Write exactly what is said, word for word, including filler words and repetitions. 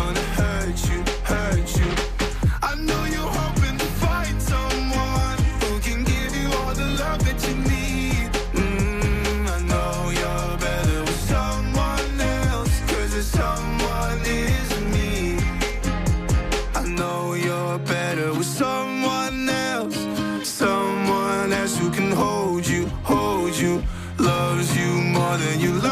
wanna hurt you, hurt you. I know you're hoping to find someone who can give you all the love that you need. Mm, I know you're better with someone else, 'cause there's someone isn't me. I know you're better with someone else, someone else who can hold you, hold you, loves you more than you